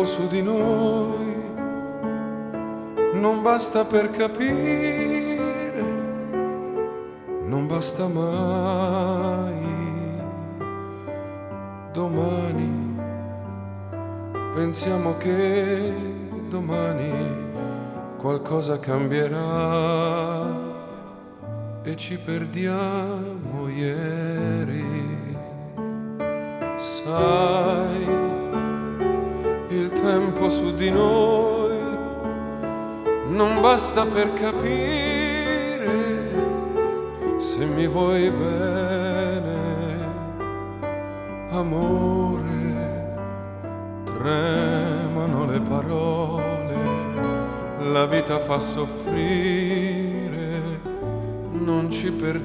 su di noi non basta per capire, non basta mai. Domani pensiamo che domani qualcosa cambierà e ci perdiamo ieri. Sai, il tempo su di noi non basta per capire se mi vuoi bene, amore. Tremano le parole, la vita fa soffrire, non ci perdiamo